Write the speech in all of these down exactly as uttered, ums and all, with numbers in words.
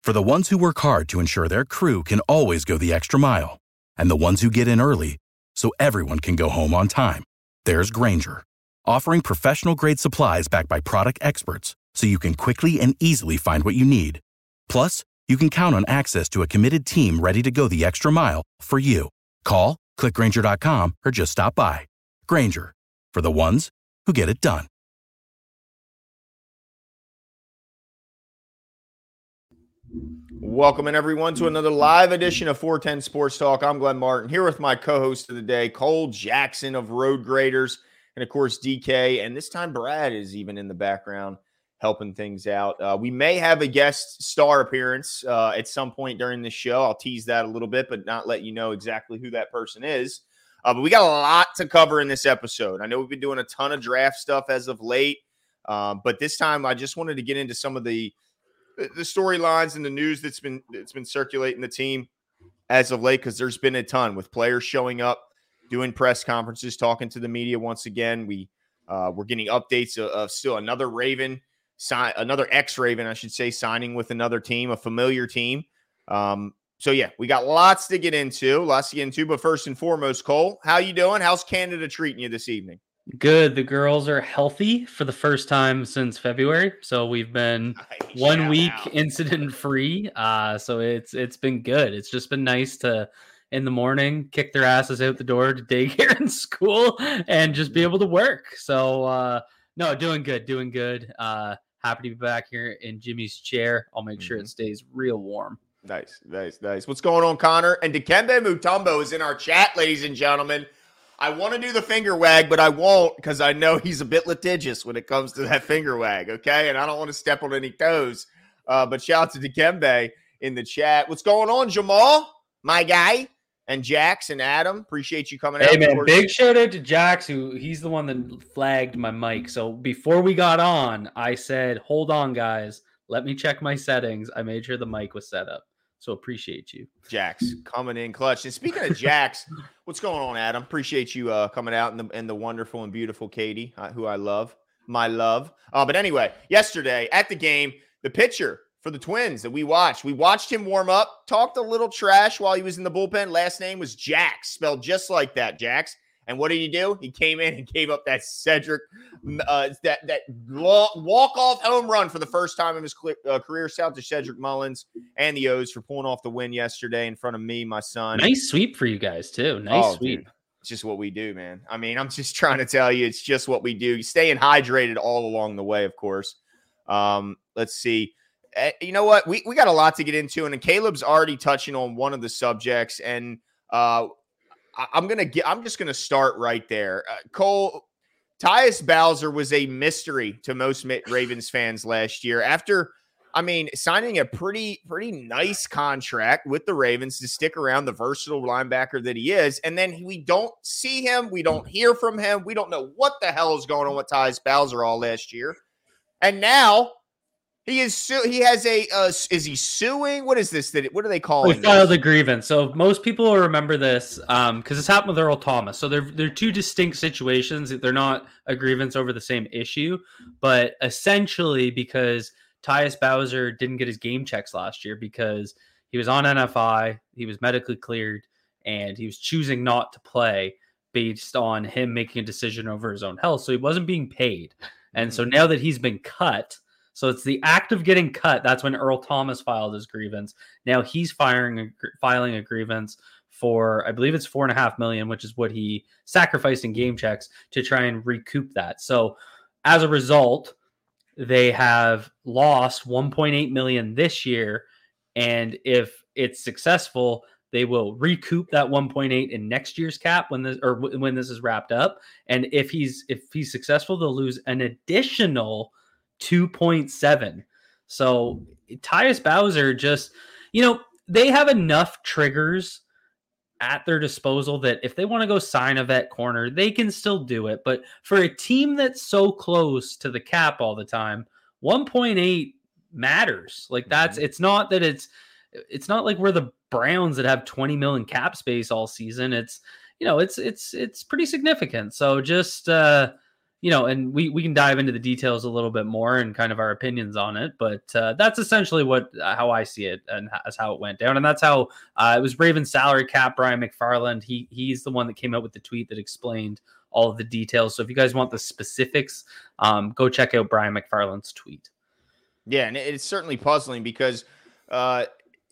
For the ones who work hard to ensure their crew can always go the extra mile, and the ones who get in early so everyone can go home on time, there's Grainger, offering professional-grade supplies backed by product experts so you can quickly and easily find what you need. Plus, you can count on access to a committed team ready to go the extra mile for you. Call, click Grainger dot com, or just stop by. Grainger, for the ones who get it done. Welcome in, everyone, to another live edition of four ten Sports Talk. I'm Glenn Martin, here with my co-host of the day, Cole Jackson of Road Graders, and of course D K. And this time Brad is even in the background helping things out. Uh, we may have a guest star appearance uh, at some point during the show. I'll tease that a little bit, but not let you know exactly who that person is. Uh, but we got a lot to cover in this episode. I know we've been doing a ton of draft stuff as of late, um, but this time I just wanted to get into some of the the storylines and the news that's been that's been circulating the team as of late, because there's been a ton with players showing up, doing press conferences, talking to the media once again. We uh, we're getting updates of, of still another Raven, sign another ex-Raven, I should say, signing with another team, a familiar team. Um, so yeah, we got lots to get into, lots to get into. But first and foremost, Cole, how you doing? How's Canada treating you this evening? Good. The girls are healthy for the first time since February, so we've been nice. one Shout week out. incident free. Uh, so it's it's been good. It's just been nice to in the morning kick their asses out the door to daycare and school and just be able to work. So uh, no, doing good, doing good. Uh, happy to be back here in Jimmy's chair. I'll make mm-hmm. sure it stays real warm. Nice, nice, nice. What's going on, Connor? And Dikembe Mutombo is in our chat, ladies and gentlemen. I want to do the finger wag, but I won't, because I know he's a bit litigious when it comes to that finger wag, okay? And I don't want to step on any toes. Uh, but shout out to Dikembe in the chat. What's going on, Jamal, my guy, and Jax and Adam? Appreciate you coming hey, out. Hey, man, big shout out to Jax, who he's the one that flagged my mic. So before we got on, I said, hold on, guys. Let me check my settings. I made sure the mic was set up. So appreciate you. Jax coming in clutch. And speaking of Jax, what's going on, Adam? Appreciate you uh, coming out, and the, and the wonderful and beautiful Katie, uh, who I love, my love. Uh, but anyway, yesterday at the game, the pitcher for the Twins that we watched, we watched him warm up, talked a little trash while he was in the bullpen. Last name was Jax, spelled just like that, Jax. And what did he do? He came in and gave up that Cedric, uh, that that walk-off home run for the first time in his uh, career. Shout out to Cedric Mullins and the O's for pulling off the win yesterday in front of me, my son. Nice sweep for you guys, too. Nice oh, sweep. Dude, it's just what we do, man. I mean, I'm just trying to tell you, it's just what we do. Staying hydrated all along the way, of course. Um, let's see. Uh, you know what? We, we got a lot to get into, and Caleb's already touching on one of the subjects, and uh I'm gonna get. I'm just gonna start right there. Uh, Cole, Tyus Bowser was a mystery to most Ravens fans last year. After, I mean, signing a pretty pretty nice contract with the Ravens to stick around, the versatile linebacker that he is, and then we don't see him, we don't hear from him, we don't know what the hell is going on with Tyus Bowser all last year, and now. He is su- he has a uh, is he suing? What is this? That what do they call it? We filed a grievance. So most people will remember this um, because it's happened with Earl Thomas. So they're they're two distinct situations. They're not a grievance over the same issue, but essentially because Tyus Bowser didn't get his game checks last year because he was on N F I, he was medically cleared, and he was choosing not to play based on him making a decision over his own health. So he wasn't being paid, and mm-hmm. so now that he's been cut. So it's the act of getting cut. That's when Earl Thomas filed his grievance. Now he's firing a, filing a grievance for, I believe it's four and a half million, which is what he sacrificed in game checks to try and recoup that. So as a result, they have lost one point eight million this year. And if it's successful, they will recoup that one point eight in next year's cap when this or when this is wrapped up. And if he's if he's successful, they'll lose an additional two point seven. So Tyus Bowser just, you know, they have enough triggers at their disposal that if they want to go sign a vet corner, they can still do it. But for a team that's so close to the cap all the time, one point eight matters. Like that's, it's not that it's, it's not like we're the Browns that have twenty million cap space all season. It's, you know, it's, it's, it's pretty significant. So just, uh, you know, and we, we can dive into the details a little bit more and kind of our opinions on it. But uh, that's essentially what how I see it and that's how it went down. And that's how uh, it was Ravens salary cap. Brian McFarland, he he's the one that came out with the tweet that explained all of the details. So if you guys want the specifics, um, go check out Brian McFarland's tweet. Yeah, and it's certainly puzzling because uh,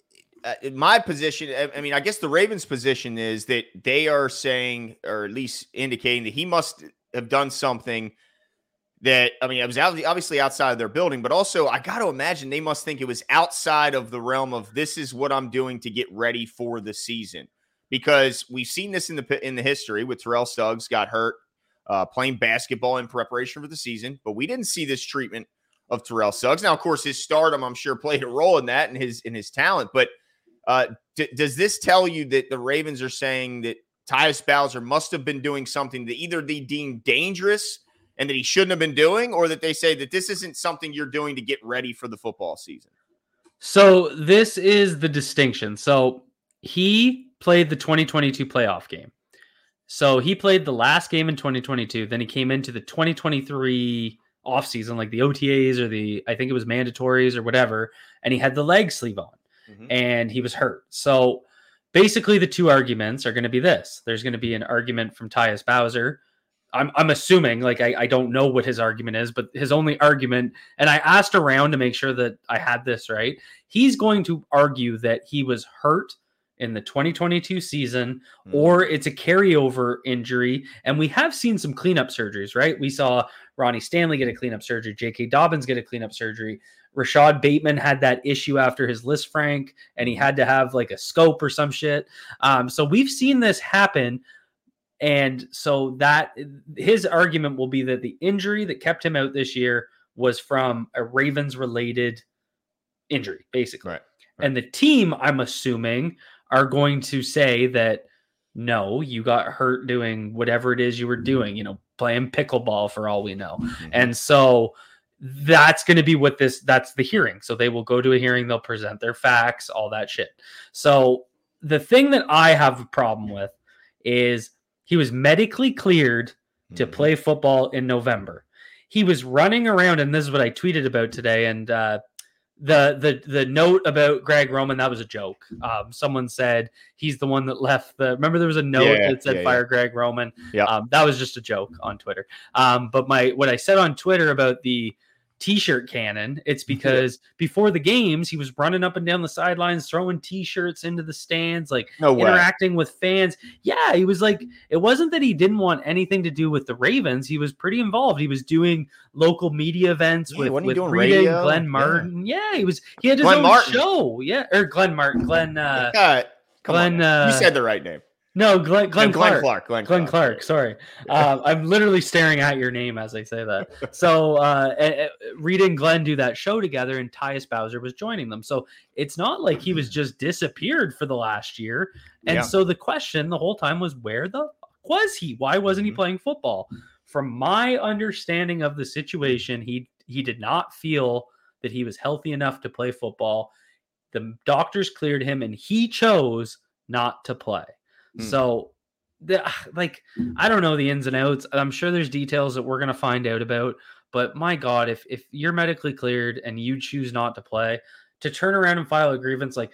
in my position, I mean, I guess the Ravens' position is that they are saying, or at least indicating, that he must have done something that, I mean, it was obviously outside of their building, but also I got to imagine they must think it was outside of the realm of this is what I'm doing to get ready for the season. Because we've seen this in the in the history with Terrell Suggs got hurt uh, playing basketball in preparation for the season, but we didn't see this treatment of Terrell Suggs. Now, of course, his stardom, I'm sure, played a role in that and his in his talent. But uh, d- does this tell you that the Ravens are saying that Tyus Bowser must have been doing something that either they deem dangerous and that he shouldn't have been doing, or that they say that this isn't something you're doing to get ready for the football season? So this is the distinction. So he played the twenty twenty-two playoff game. So he played the last game in twenty twenty-two. Then he came into the twenty twenty-three offseason, like the O T As or the, I think it was mandatories or whatever. And he had the leg sleeve on mm-hmm. and he was hurt. So basically the two arguments are going to be this. There's going to be an argument from Tyus Bowser. I'm I'm assuming, like, I, I don't know what his argument is, but his only argument, and I asked around to make sure that I had this right. He's going to argue that he was hurt in the twenty twenty-two season, mm. or it's a carryover injury. And we have seen some cleanup surgeries, right? We saw Ronnie Stanley get a cleanup surgery, J K. Dobbins get a cleanup surgery. Rashad Bateman had that issue after his Lisfranc, and he had to have like a scope or some shit. Um, so we've seen this happen. And so that his argument will be that the injury that kept him out this year was from a Ravens related injury, basically. Right, right. And the team, I'm assuming, are going to say that, no, you got hurt doing whatever it is you were doing, you know, playing pickleball for all we know. Mm-hmm. And so that's going to be what this, that's the hearing. So they will go to a hearing, they'll present their facts, all that shit. So the thing that I have a problem with is he was medically cleared to mm-hmm. play football in November. He was running around, and this is what I tweeted about today. And uh, the the the note about Greg Roman, that was a joke. Um, someone said he's the one that left the. Remember, there was a note yeah, that said yeah, "Fire yeah. Greg Roman." Yeah, um, that was just a joke on Twitter. Um, but my what I said on Twitter about the T-shirt cannon, it's because before the games he was running up and down the sidelines throwing T-shirts into the stands, like no interacting with fans. Yeah, he was like, it wasn't that he didn't want anything to do with the Ravens. He was pretty involved. He was doing local media events yeah, with, with Rita and Glenn Martin. Yeah. yeah, he was he had his Glenn own Martin. show. Yeah, or Glenn Martin. Glenn uh uh, Glenn uh, you said the right name. No, Glenn, Glenn, no, Clark. Glenn Clark. Glenn, Glenn Clark. Clark. Sorry. Uh, I'm literally staring at your name as I say that. So uh, Rita and Glenn do that show together, and Tyus Bowser was joining them. So it's not like he was just disappeared for the last year. And yeah. so the question the whole time was, where the fuck was he? Why wasn't he playing football? From my understanding of the situation, he he did not feel that he was healthy enough to play football. The doctors cleared him, and he chose not to play. So, the, like, I don't know the ins and outs. I'm sure there's details that we're going to find out about. But my God, if if you're medically cleared and you choose not to play, to turn around and file a grievance, like,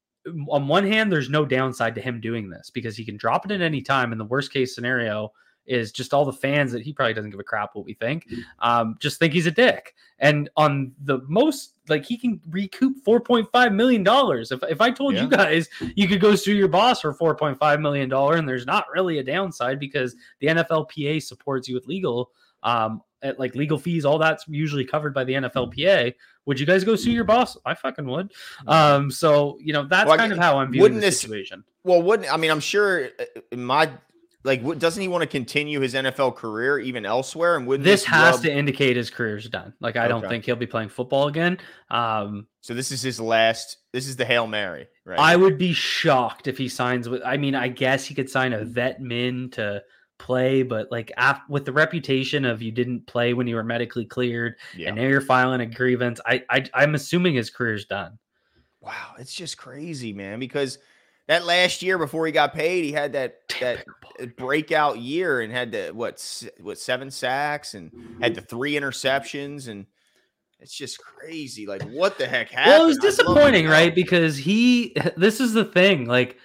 on one hand, there's no downside to him doing this because he can drop it at any time. And the worst case scenario is just all the fans that he probably doesn't give a crap what we think, um, just think he's a dick. And on the most, like, he can recoup four point five million dollars. If if I told yeah. you guys you could go sue your boss for four point five million dollars and there's not really a downside because the N F L P A supports you with legal, um, at, like, legal fees, all that's usually covered by the N F L P A. Would you guys go sue your boss? I fucking would. Um, so, you know, that's well, kind of how I'm viewing the this, situation. Well, wouldn't, I mean, I'm sure in my, like, what, doesn't he want to continue his N F L career even elsewhere? And wouldn't this has rub... to indicate his career's done. Like, I okay. don't think he'll be playing football again. Um, so this is his last. This is the Hail Mary, right? I would be shocked if he signs with. I mean, I guess he could sign a vet min to play, but like after, with the reputation of you didn't play when you were medically cleared, yeah. and now you're filing a grievance. I, I I'm assuming his career's done. Wow, it's just crazy, man. Because that last year before he got paid, he had that that breakout year and had the what what seven sacks and had the three interceptions, and it's just crazy. Like, what the heck happened? Well, it was disappointing, right? Because he, this is the thing. Like,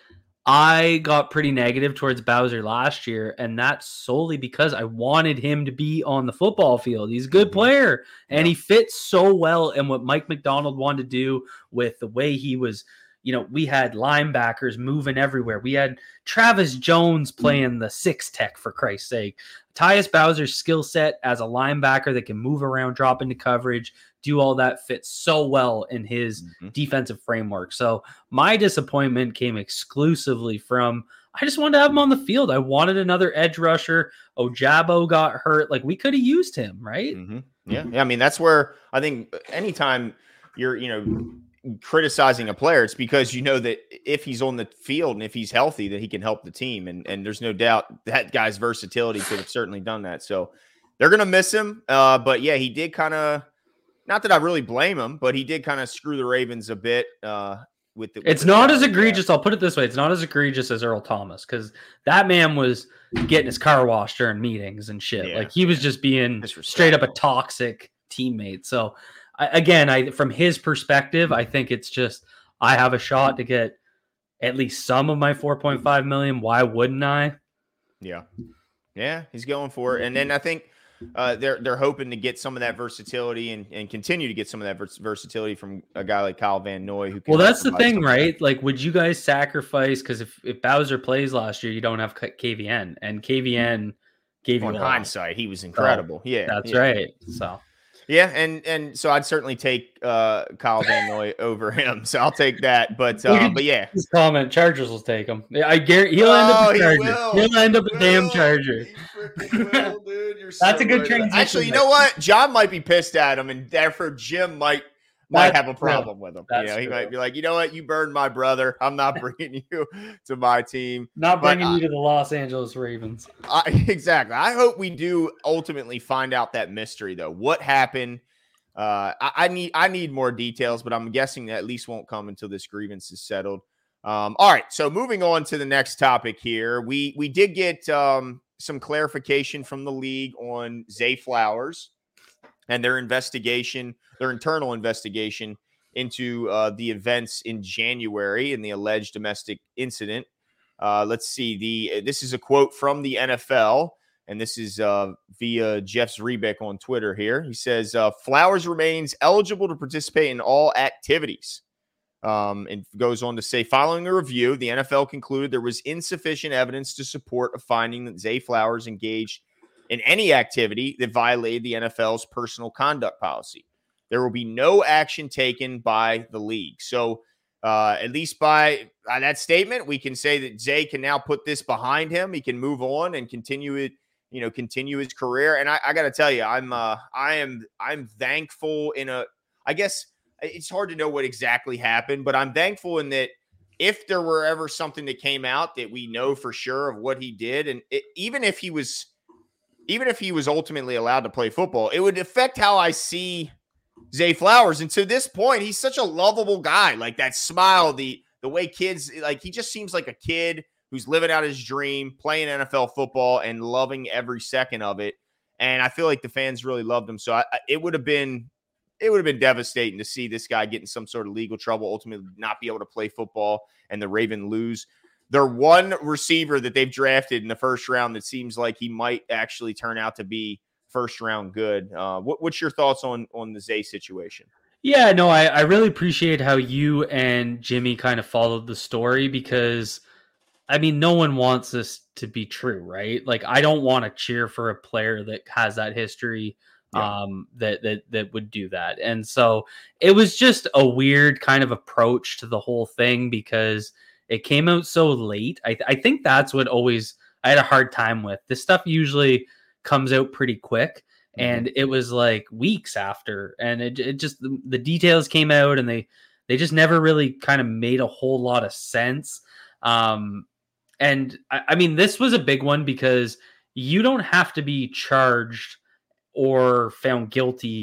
I got pretty negative towards Bowser last year, and that's solely because I wanted him to be on the football field. He's a good player, and yeah. he fits so well in what Mike Macdonald wanted to do with the way he was. You know, we had linebackers moving everywhere. We had Travis Jones playing the six tech, for Christ's sake. Tyus Bowser's skill set as a linebacker that can move around, drop into coverage, do all that fits so well in his mm-hmm. defensive framework. So my disappointment came exclusively from, I just wanted to have him on the field. I wanted another edge rusher. Ojabo got hurt. Like, we could have used him, right? Mm-hmm. Yeah. Yeah. I mean, that's where I think anytime you're, you know, criticizing a player, it's because you know that if he's on the field and if he's healthy, that he can help the team. And and there's no doubt that guy's versatility could have certainly done that. So they're going to miss him. Uh, but yeah, he did kind of, not that I really blame him, but he did kind of screw the Ravens a bit. Uh, with the, with it's the not as egregious. I'll put it this way. It's not as egregious as Earl Thomas, because that man was getting his car washed during meetings and shit. Yeah, like he was just being straight up a toxic teammate. So again, I from his perspective, I think it's just, I have a shot to get at least some of my four point five million. Why wouldn't I? Yeah. Yeah, he's going for it. And then I think uh, they're they're hoping to get some of that versatility and, and continue to get some of that vers- versatility from a guy like Kyle Van Noy. Who can well, that's the thing, right? Like, would you guys sacrifice, because if, if Bowser plays last year, you don't have K V N, and K V N gave on you hindsight, he was incredible. So, yeah, that's yeah. right. So. Yeah, and and so I'd certainly take uh, Kyle Van Noy over him. So I'll take that. But uh, but yeah, his comment: Chargers will take him. I guarantee he'll end up oh, a Charger. He will. He'll end up he a damn will. Charger. He will, dude. You're so That's a good right. transition. Actually, you know what? John might be pissed at him, and therefore Jim might might That's have a problem true. with him. That's you know, he true. might be like, you know what? You burned my brother. I'm not bringing you to my team. Not bringing but, you to the Los Angeles Ravens. I, exactly. I hope we do ultimately find out that mystery, though. What happened? Uh, I, I need I need more details, but I'm guessing that at least won't come until this grievance is settled. Um, all right, so moving on to the next topic here, we we did get um, some clarification from the league on Zay Flowers and their investigation, their internal investigation into uh, the events in January and the alleged domestic incident. Uh, let's see the this is a quote from the N F L. And this is uh, via Jeff Zrebiec on Twitter here. He says, uh, Flowers remains eligible to participate in all activities. Um, and goes on to say, following a review, the N F L concluded there was insufficient evidence to support a finding that Zay Flowers engaged in any activity that violated the N F L's personal conduct policy. There will be no action taken by the league. So uh, at least by, by that statement, we can say that Zay can now put this behind him. He can move on and continue it. you know, continue his career. And I, I got to tell you, I'm, uh, I am, I'm thankful in a, I guess it's hard to know what exactly happened, but I'm thankful in that if there were ever something that came out that we know for sure of what he did, and it, even if he was, even if he was ultimately allowed to play football, it would affect how I see Zay Flowers. And to this point, he's such a lovable guy. Like that smile, the, the way kids, like he just seems like a kid who's living out his dream, playing N F L football and loving every second of it. And I feel like the fans really loved him. So I, it would have been, it would have been devastating to see this guy get in some sort of legal trouble, ultimately not be able to play football, and the Ravens lose their one receiver that they've drafted in the first round that seems like he might actually turn out to be first round good. Uh, what, what's your thoughts on, on the Zay situation? Yeah, no, I, I really appreciate how you and Jimmy kind of followed the story, because I mean, no one wants this to be true, right? Like, I don't want to cheer for a player that has that history, yeah. um, that that that would do that. And so it was just a weird kind of approach to the whole thing, because it came out so late. I, I think that's what always I had a hard time with. This stuff usually comes out pretty quick, mm-hmm. and it was like weeks after, and it it just the, the details came out, and they they just never really kind of made a whole lot of sense. Um, And I, I mean, this was a big one because you don't have to be charged or found guilty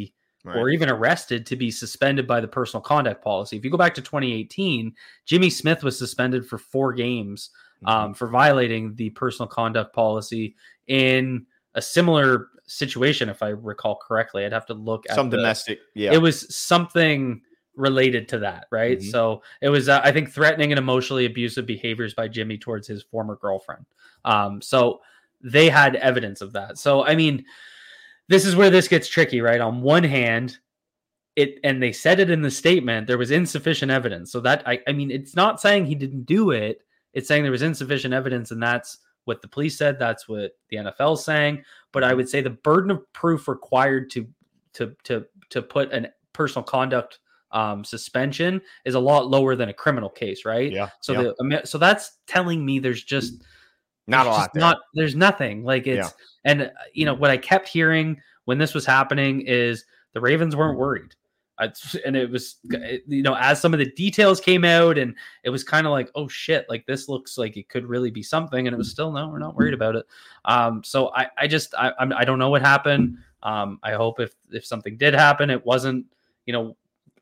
right. or even arrested to be suspended by the personal conduct policy. If you go back to twenty eighteen, Jimmy Smith was suspended for four games um, mm-hmm. for violating the personal conduct policy in a similar situation, if I recall correctly. I'd have to look at some the, domestic. Yeah, it was something related to that, right? Mm-hmm. So it was, uh, I think, threatening and emotionally abusive behaviors by Jimmy towards his former girlfriend. Um, so they had evidence of that. So, I mean, this is where this gets tricky, right? On one hand, it, and they said it in the statement, there was insufficient evidence. So that, I, I mean, it's not saying he didn't do it. It's saying there was insufficient evidence, and that's what the police said. That's what the N F L is saying. But I would say the burden of proof required to, to, to, to put a personal conduct um, suspension is a lot lower than a criminal case, right? Yeah. So yeah. the, so that's telling me there's just, Not a lot. There. Not there's nothing like it's yeah. and you know what I kept hearing when this was happening is the Ravens weren't worried, I, and it was you know as some of the details came out and it was kind of like oh shit like this looks like it could really be something, and it was still no we're not worried about it. Um, so I I just I I'm, I don't know what happened. Um, I hope if if something did happen, it wasn't you know.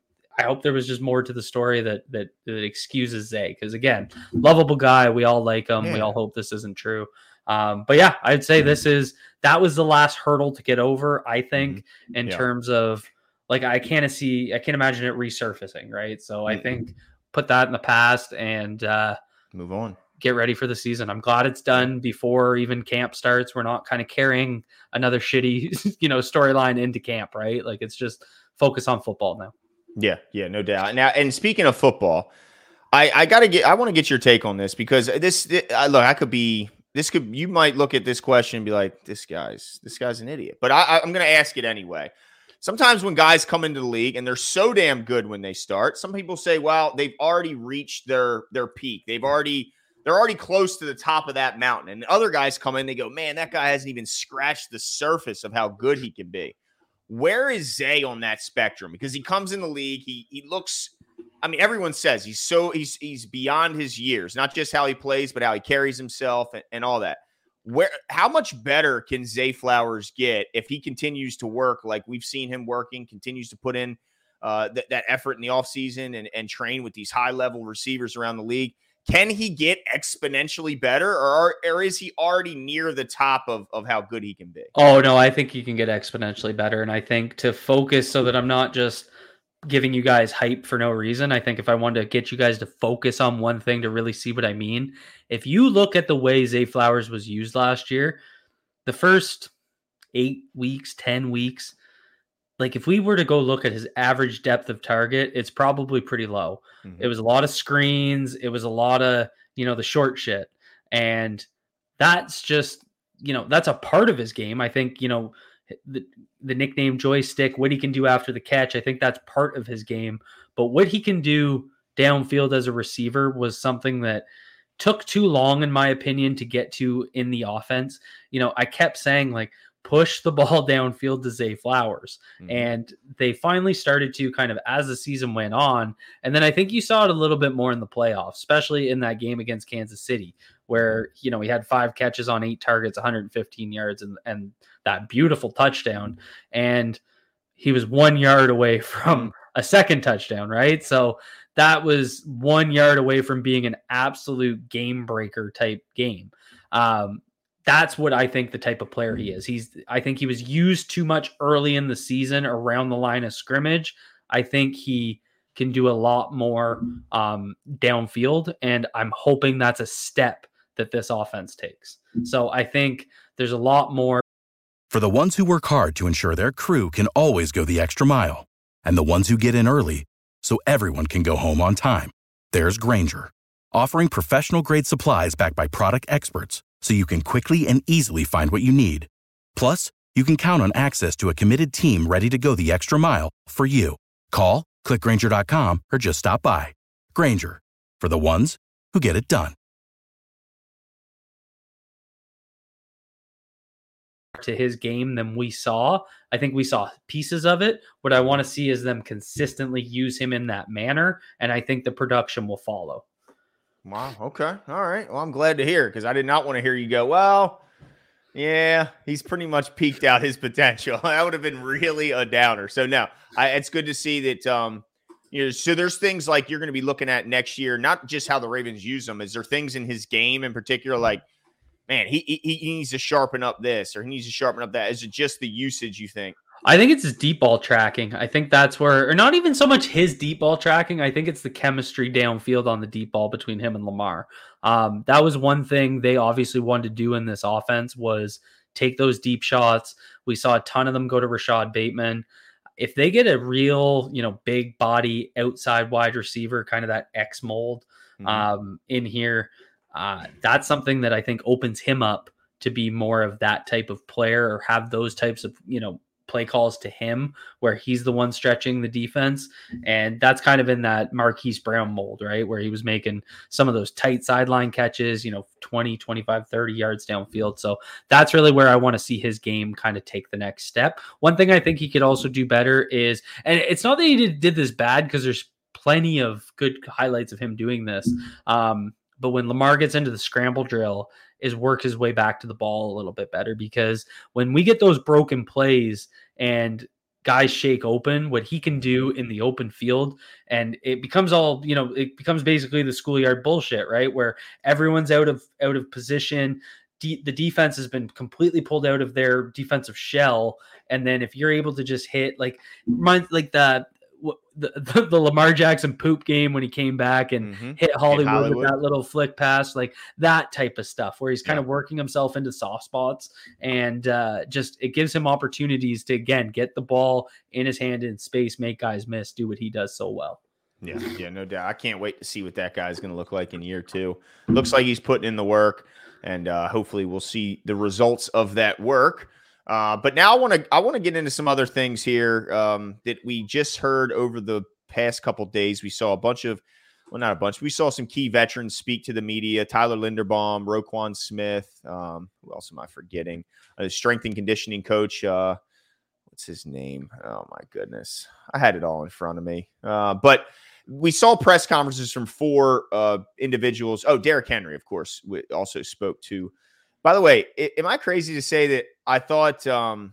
I hope there was just more to the story that that, that excuses Zay. Because again, lovable guy. We all like him. Yeah. We all hope this isn't true. Um, but yeah, I'd say this is that was the last hurdle to get over. I think mm-hmm. in yeah. terms of like I can't see I can't imagine it resurfacing. Right. So mm-hmm. I think put that in the past and uh, move on. Get ready for the season. I'm glad it's done before even camp starts. We're not kind of carrying another shitty you know storyline into camp. Right. Like it's just focus on football now. Yeah, yeah, no doubt. Now, and speaking of football, I, I got to get, I want to get your take on this because this, this I, look, I could be, this could, you might look at this question and be like, this guy's, this guy's an idiot. But I, I'm going to ask it anyway. Sometimes when guys come into the league and they're so damn good when they start, some people say, well, they've already reached their, their peak. They've already, they're already close to the top of that mountain. And other guys come in, they go, man, that guy hasn't even scratched the surface of how good he can be. Where is Zay on that spectrum? Because he comes in the league, he he looks. I mean, everyone says he's so he's he's beyond his years, not just how he plays, but how he carries himself and, and all that. Where how much better can Zay Flowers get if he continues to work like we've seen him working, continues to put in uh, th- that effort in the offseason and and train with these high level receivers around the league? Can he get exponentially better, or, or is he already near the top of, of how good he can be? Oh, no, I think he can get exponentially better. And I think to focus so that I'm not just giving you guys hype for no reason, I think if I wanted to get you guys to focus on one thing to really see what I mean, if you look at the way Zay Flowers was used last year, the first eight weeks, ten weeks, like if we were to go look at his average depth of target, it's probably pretty low. Mm-hmm. It was a lot of screens. It was a lot of, you know, the short shit. And that's just, you know, that's a part of his game. I think, you know, the, the nickname joystick, what he can do after the catch, I think that's part of his game. But what he can do downfield as a receiver was something that took too long, in my opinion, to get to in the offense. You know, I kept saying like, push the ball downfield to Zay Flowers. Mm-hmm. And they finally started to kind of as the season went on. And then I think you saw it a little bit more in the playoffs, especially in that game against Kansas City, where, you know, he had five catches on eight targets, one hundred fifteen yards and, and that beautiful touchdown. And he was one yard away from a second touchdown, right? So that was one yard away from being an absolute game breaker type game. Um, That's what I think the type of player he is. He's, I think he was used too much early in the season around the line of scrimmage. I think he can do a lot more um, downfield, and I'm hoping that's a step that this offense takes. So I think there's a lot more. For the ones who work hard to ensure their crew can always go the extra mile, and the ones who get in early so everyone can go home on time, there's Grainger, offering professional-grade supplies backed by product experts, so you can quickly and easily find what you need. Plus, you can count on access to a committed team ready to go the extra mile for you. Call, click Grainger dot com, or just stop by. Grainger, for the ones who get it done. To his game than we saw. I think we saw pieces of it. What I want to see is them consistently use him in that manner, and I think the production will follow. Wow. Okay. All right. Well, I'm glad to hear, because I did not want to hear you go, well, Yeah, he's pretty much peaked out his potential. That would have been really a downer. So no, I, it's good to see that. Um, you know, so there's things like you're going to be looking at next year, not just how the Ravens use them. Is there things in his game in particular, like, man, he he, he needs to sharpen up this or he needs to sharpen up that? Is it just the usage, you think? I think it's his deep ball tracking. I think that's where, or not even so much his deep ball tracking. I think it's the chemistry downfield on the deep ball between him and Lamar. Um, that was one thing they obviously wanted to do in this offense was take those deep shots. We saw a ton of them go to Rashad Bateman. If they get a real, you know, big body outside wide receiver, kind of that X mold mm-hmm. um, in here, uh, that's something that I think opens him up to be more of that type of player or have those types of, you know, play calls to him where he's the one stretching the defense. And that's kind of in that Marquise Brown mold, right? Where he was making some of those tight sideline catches, you know, twenty, twenty-five, thirty yards downfield. So that's really where I want to see his game kind of take the next step. One thing I think he could also do better is, and it's not that he did, did this bad because there's plenty of good highlights of him doing this. Um, but when Lamar gets into the scramble drill, is work his way back to the ball a little bit better, because when we get those broken plays and guys shake open, what he can do in the open field, and it becomes all, you know, it becomes basically the schoolyard bullshit, right? Where everyone's out of, out of position. De- the defense has been completely pulled out of their defensive shell. And then if you're able to just hit like, like the, The, the, the Lamar Jackson poop game when he came back and mm-hmm. hit Hollywood, hit Hollywood with that little flick pass, like that type of stuff where he's kind yeah. of working himself into soft spots, and uh, just it gives him opportunities to, again, get the ball in his hand in space, make guys miss, do what he does so well. Yeah, yeah, no doubt. I can't wait to see what that guy's going to look like in year two. Looks like he's putting in the work, and uh, hopefully we'll see the results of that work. Uh, but now I want to I want to get into some other things here um, that we just heard over the past couple of days. We saw a bunch of, well, not a bunch. We saw some key veterans speak to the media: Tyler Linderbaum, Roquan Smith. Um, who else am I forgetting? A strength and conditioning coach. Uh, what's his name? Oh my goodness, I had it all in front of me. Uh, but we saw press conferences from four uh, individuals. Oh, Derrick Henry, of course, also spoke to. By the way, am I crazy to say that I thought um,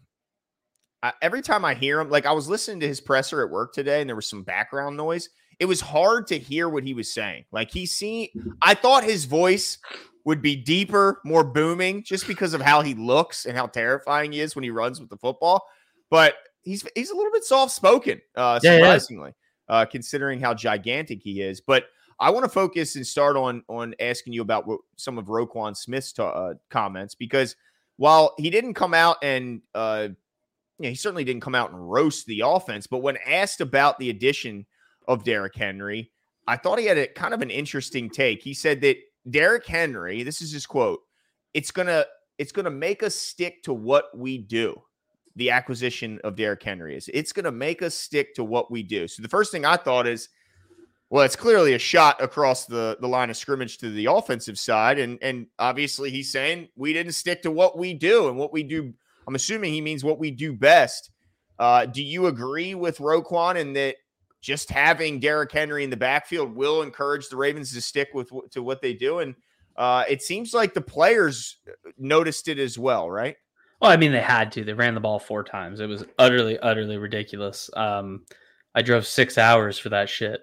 I, every time I hear him, like I was listening to his presser at work today and there was some background noise. It was hard to hear what he was saying. Like he seen, I thought his voice would be deeper, more booming just because of how he looks and how terrifying he is when he runs with the football. But he's, he's a little bit soft-spoken, uh, surprisingly, yeah, yeah. Uh, considering how gigantic he is. But I want to focus and start on on asking you about what, some of Roquan Smith's ta- uh, comments, because while he didn't come out and uh, you know, he certainly didn't come out and roast the offense, but when asked about the addition of Derrick Henry, I thought he had a kind of an interesting take. He said that Derrick Henry, this is his quote, it's gonna it's gonna make us stick to what we do. The acquisition of Derrick Henry is it's gonna make us stick to what we do. So the first thing I thought is, well, it's clearly a shot across the, the line of scrimmage to the offensive side. And, and obviously he's saying we didn't stick to what we do and what we do. I'm assuming he means what we do best. Uh, do you agree with Roquan in that just having Derrick Henry in the backfield will encourage the Ravens to stick with to what they do? And uh, it seems like the players noticed it as well, right? Well, I mean, they had to. They ran the ball four times. It was utterly, utterly ridiculous. Um I drove six hours for that shit.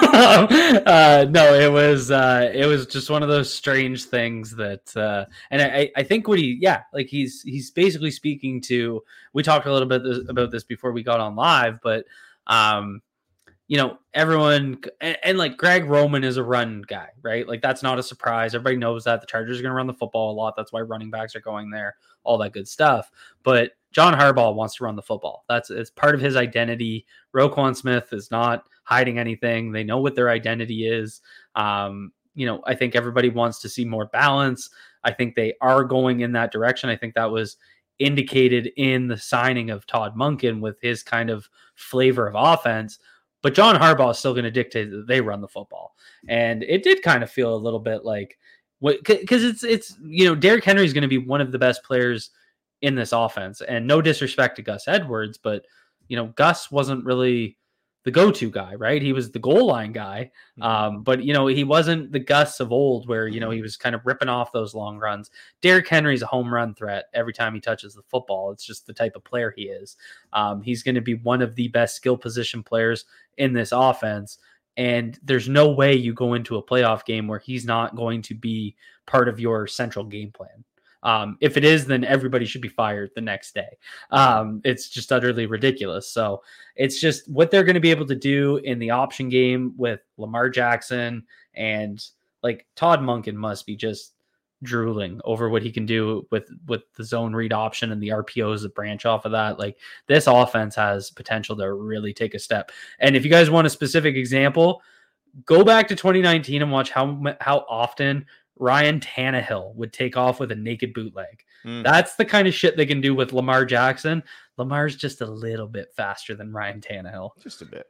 uh, no, it was uh, it was just one of those strange things that, uh, and I, I think what he, yeah, like he's he's basically speaking to. We talked a little bit this, about this before we got on live, but um, you know, everyone and, and like Greg Roman is a run guy, right? Like that's not a surprise. Everybody knows that the Chargers are going to run the football a lot. That's why running backs are going there, all that good stuff. But John Harbaugh wants to run the football. That's it's part of his identity. Roquan Smith is not hiding anything. They know what their identity is. Um, you know, I think everybody wants to see more balance. I think they are going in that direction. I think that was indicated in the signing of Todd Monken with his kind of flavor of offense. But John Harbaugh is still going to dictate that they run the football. And it did kind of feel a little bit like, because it's, it's you know, Derrick Henry is going to be one of the best players in this offense. And no disrespect to Gus Edwards, but, you know, Gus wasn't really the go-to guy, right? He was the goal line guy. Um, but, you know, he wasn't the Gus of old where, you know, he was kind of ripping off those long runs. Derrick Henry's a home run threat every time he touches the football. It's just the type of player he is. Um, he's going to be one of the best skill position players in this offense. And there's no way you go into a playoff game where he's not going to be part of your central game plan. Um, if it is, then everybody should be fired the next day. Um, it's just utterly ridiculous. So it's just what they're going to be able to do in the option game with Lamar Jackson, and like Todd Monken must be just drooling over what he can do with, with the zone read option and the R P Os that branch off of that. Like, this offense has potential to really take a step. And if you guys want a specific example, go back to twenty nineteen and watch how, how often Ryan Tannehill would take off with a naked bootleg. Mm. That's the kind of shit they can do with Lamar Jackson. Lamar's just a little bit faster than Ryan Tannehill. Just a bit.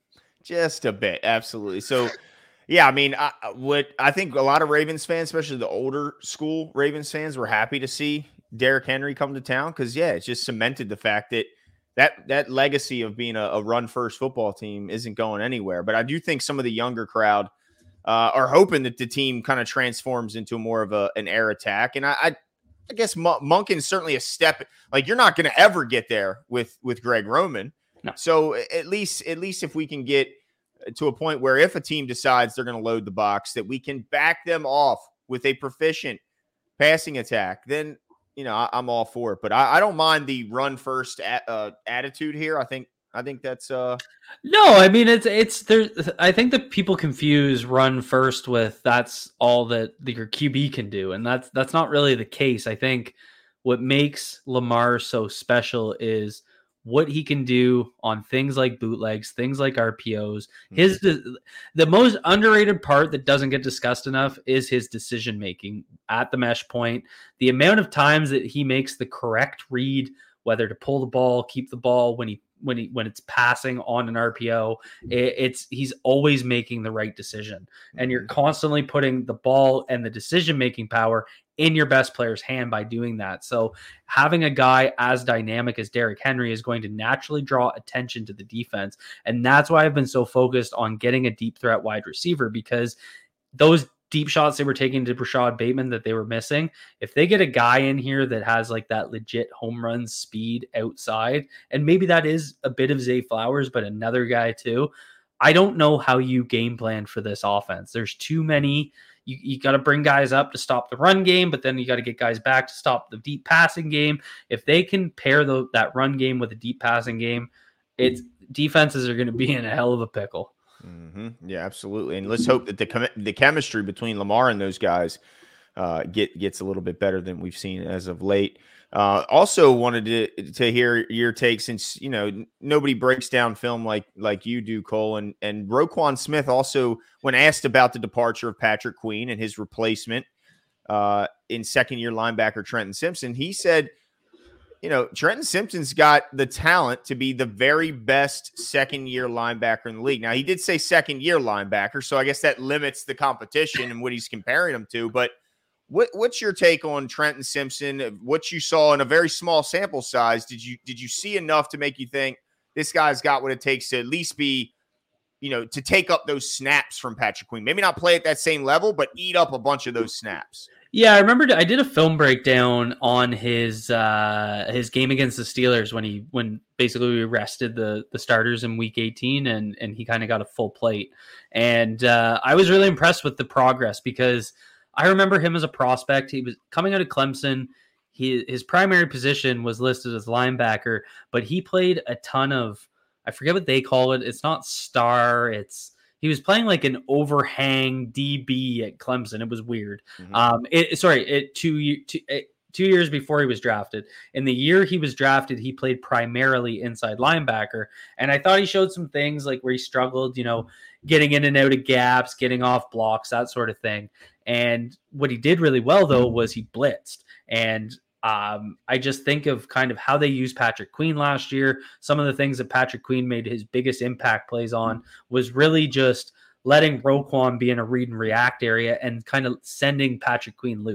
Just a bit. Absolutely. So, yeah, I mean, I, what I think a lot of Ravens fans, especially the older school Ravens fans, were happy to see Derrick Henry come to town because, yeah, it just cemented the fact that that, that legacy of being a, a run-first football team isn't going anywhere. But I do think some of the younger crowd Uh, are hoping that the team kind of transforms into more of a, an air attack. And I, I, I guess M- Monken's certainly a step. Like, you're not going to ever get there with, with Greg Roman. No. So at least, at least if we can get to a point where if a team decides they're going to load the box, that we can back them off with a proficient passing attack, then, you know, I, I'm all for it. But I, I don't mind the run first a, uh, attitude here. I think, I think that's uh no, I mean, it's it's there. I think that people confuse run first with that's all that your Q B can do, and that's that's not really the case. I think what makes Lamar so special is what he can do on things like bootlegs, things like R P Os. His the, the most underrated part that doesn't get discussed enough is his decision making at the mesh point. The amount of times that he makes the correct read, whether to pull the ball, keep the ball when he when he when it's passing on an R P O, it, it's he's always making the right decision, and you're constantly putting the ball and the decision making power in your best player's hand by doing that. So having a guy as dynamic as Derrick Henry is going to naturally draw attention to the defense, and that's why I've been so focused on getting a deep threat wide receiver, because those deep shots they were taking to Rashad Bateman that they were missing, if they get a guy in here that has like that legit home run speed outside, and maybe that is a bit of Zay Flowers, but another guy too, I don't know how you game plan for this offense. There's too many. You, you got to bring guys up to stop the run game, but then you got to get guys back to stop the deep passing game. If they can pair the, that run game with a deep passing game, it's defenses are going to be in a hell of a pickle. Mm-hmm. Yeah, absolutely. And let's hope that the chem- the chemistry between Lamar and those guys uh, get gets a little bit better than we've seen as of late. Uh, also wanted to to hear your take, since, you know, n- nobody breaks down film like like you do, Cole. And and Roquan Smith also, when asked about the departure of Patrick Queen and his replacement uh, in second year linebacker Trenton Simpson, he said, you know, Trenton Simpson's got the talent to be the very best second-year linebacker in the league. Now, he did say second-year linebacker, so I guess that limits the competition and what he's comparing him to. But what, what's your take on Trenton Simpson? What you saw in a very small sample size, did you did you see enough to make you think this guy's got what it takes to at least be, you know, to take up those snaps from Patrick Queen? Maybe not play at that same level, but eat up a bunch of those snaps. Yeah, I remember I did a film breakdown on his uh, his game against the Steelers when he when basically we rested the the starters in week eighteen, and and he kind of got a full plate. And uh, I was really impressed with the progress, because I remember him as a prospect. He was coming out of Clemson. He, his primary position was listed as linebacker, but he played a ton of, I forget what they call it. It's not star. It's He was playing like an overhang D B at Clemson. It was weird. Mm-hmm. Um, it, sorry, it two, two, it, two years before he was drafted. In the year he was drafted, he played primarily inside linebacker. And I thought he showed some things like where he struggled, you know, getting in and out of gaps, getting off blocks, that sort of thing. And what he did really well, though, was he blitzed. And Um, I just think of kind of how they used Patrick Queen last year. Some of the things that Patrick Queen made his biggest impact plays on was really just letting Roquan be in a read and react area and kind of sending Patrick Queen loose.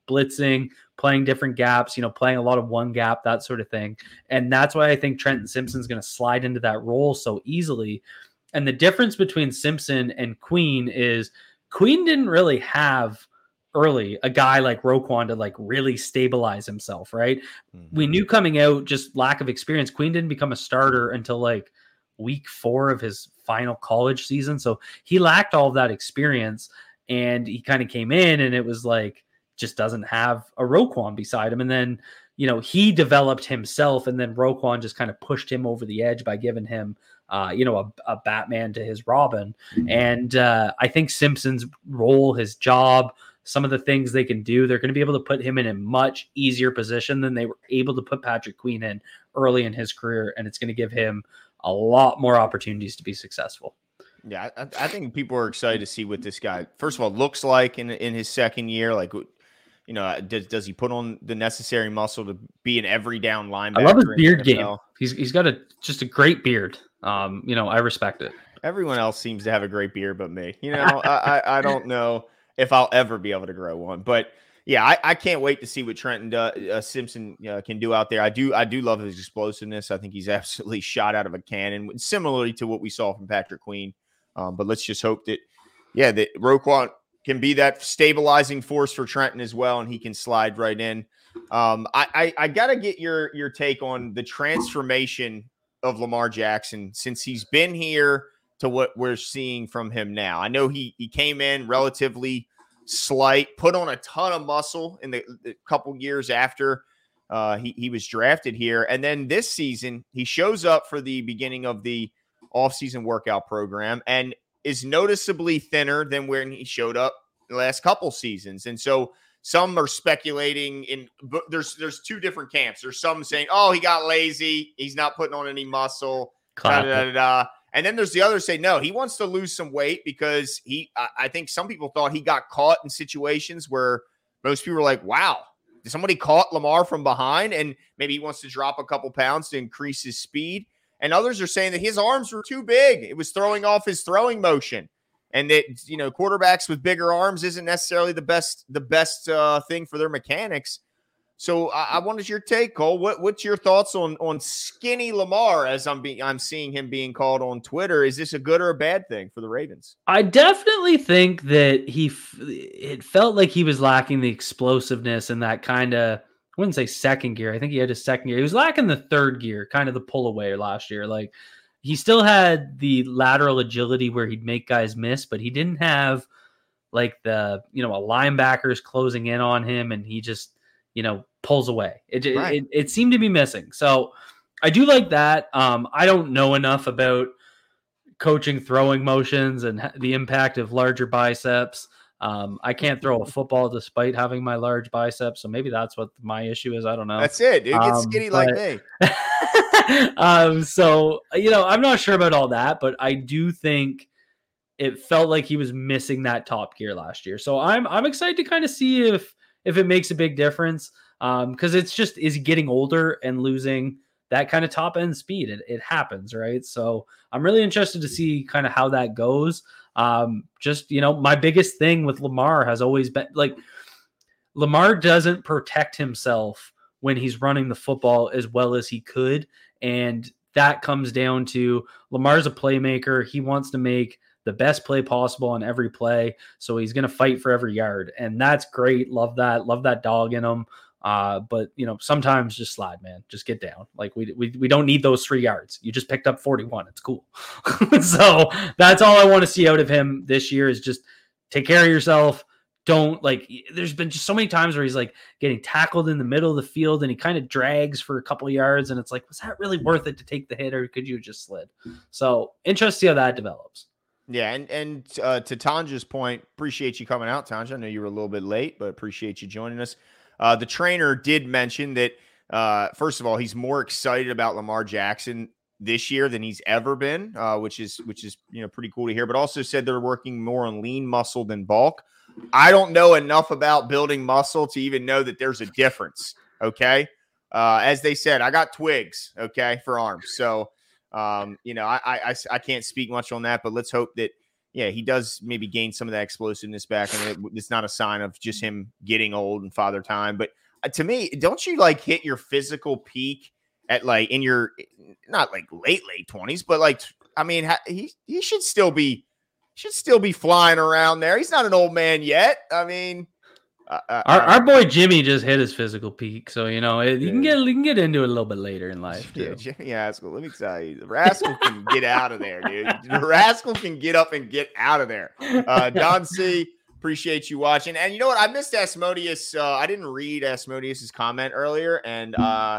blitzing, playing different gaps, you know, playing a lot of one gap, that sort of thing. And that's why I think Trenton Simpson's going to slide into that role so easily. And the difference between Simpson and Queen is Queen didn't really have early a guy like Roquan to like really stabilize himself, right? Mm-hmm. We knew coming out, just lack of experience. Queen didn't become a starter until like week four of his final college season. So he lacked all of that experience, and he kind of came in and it was like, just doesn't have a Roquan beside him. And then, you know, he developed himself, and then Roquan just kind of pushed him over the edge by giving him, uh, you know, a, a Batman to his Robin. Mm-hmm. And uh, I think Simpson's role, his job, some of the things they can do, they're going to be able to put him in a much easier position than they were able to put Patrick Queen in early in his career. And it's going to give him a lot more opportunities to be successful. Yeah, I, I think people are excited to see what this guy, first of all, looks like in in his second year. Like, you know, does does he put on the necessary muscle to be an every down linebacker? I love his beard game. He's he's got a just a great beard. Um, you know, I respect it. Everyone else seems to have a great beard, but me. You know, I, I I don't know if I'll ever be able to grow one, but yeah, I, I can't wait to see what Trenton do, uh, Simpson uh, can do out there. I do I do love his explosiveness. I think he's absolutely shot out of a cannon, similarly to what we saw from Patrick Queen. Um, but let's just hope that, yeah, that Roquan can be that stabilizing force for Trenton as well, and he can slide right in. Um, I, I, I got to get your your take on the transformation of Lamar Jackson since he's been here to what we're seeing from him now. I know he he came in relatively slight, put on a ton of muscle in the, the couple years after uh, he, he was drafted here. And then this season, he shows up for the beginning of the offseason workout program and is noticeably thinner than when he showed up the last couple seasons. And so some are speculating in there's there's two different camps. There's some saying, oh, he got lazy, he's not putting on any muscle, da, da, da, da. And then there's the others say, no, he wants to lose some weight because he, I think some people thought he got caught in situations where most people were like, wow, did somebody caught Lamar from behind? And maybe he wants to drop a couple pounds to increase his speed. And others are saying that his arms were too big. It was throwing off his throwing motion. And that, you know, quarterbacks with bigger arms isn't necessarily the best, the best uh, thing for their mechanics. So I, I wanted your take, Cole. What, what's your thoughts on on skinny Lamar as I'm being I'm seeing him being called on Twitter? Is this a good or a bad thing for the Ravens? I definitely think that he it felt like he was lacking the explosiveness and that kind of, I wouldn't say second gear. I think he had his second gear. He was lacking the third gear, kind of the pull away last year. Like he still had the lateral agility where he'd make guys miss, but he didn't have like the, you know, a linebacker's closing in on him and he just, you know, pulls away. It, right. it it seemed to be missing. So I do like that. Um, I don't know enough about coaching throwing motions and the impact of larger biceps. Um, I can't throw a football despite having my large biceps. So maybe that's what my issue is. I don't know. That's it. Dude, get um, skinny but, like me. um, so, you know, I'm not sure about all that, but I do think it felt like he was missing that top gear last year. So I'm, I'm excited to kind of see if, if it makes a big difference. Um, cause it's just, is he getting older and losing that kind of top end speed? It, it happens. Right. So I'm really interested to see kind of how that goes. Um, just, you know, my biggest thing with Lamar has always been like Lamar doesn't protect himself when he's running the football as well as he could. And that comes down to Lamar's a playmaker. He wants to make the best play possible on every play. So he's going to fight for every yard. And that's great. Love that. Love that dog in him. Uh, but you know, sometimes just slide, man, just get down. Like we, we, we don't need those three yards. You just picked up forty-one. It's cool. So that's all I want to see out of him this year is just take care of yourself. Don't like, there's been just so many times where he's like getting tackled in the middle of the field and he kind of drags for a couple of yards. And it's like, was that really worth it to take the hit or could you have just slid? So interested to see how that develops. Yeah. And, and uh, to Tanja's point, appreciate you coming out, Tanja. I know you were a little bit late, but appreciate you joining us. Uh, the trainer did mention that, uh, first of all, he's more excited about Lamar Jackson this year than he's ever been, uh, which is which is you know pretty cool to hear. But also said they're working more on lean muscle than bulk. I don't know enough about building muscle to even know that there's a difference. Okay, uh, as they said, I got twigs. Okay, for arms. So um, you know, I, I I can't speak much on that, but let's hope that yeah, he does maybe gain some of that explosiveness back, and it, it's not a sign of just him getting old and father time. But uh, to me, don't you like hit your physical peak at like in your not like late late twenties, but like I mean, he he should still be should still be flying around there. He's not an old man yet. I mean. Uh, our, our boy Jimmy just hit his physical peak, so you know it, you can get you can get into it a little bit later in life too. Yeah, Jimmy Haskell, let me tell you, the rascal can get out of there, dude. The rascal can get up and get out of there. Uh, Don C, appreciate you watching, and you know what? I missed Asmodeus. Uh, I didn't read Asmodeus's comment earlier, and uh,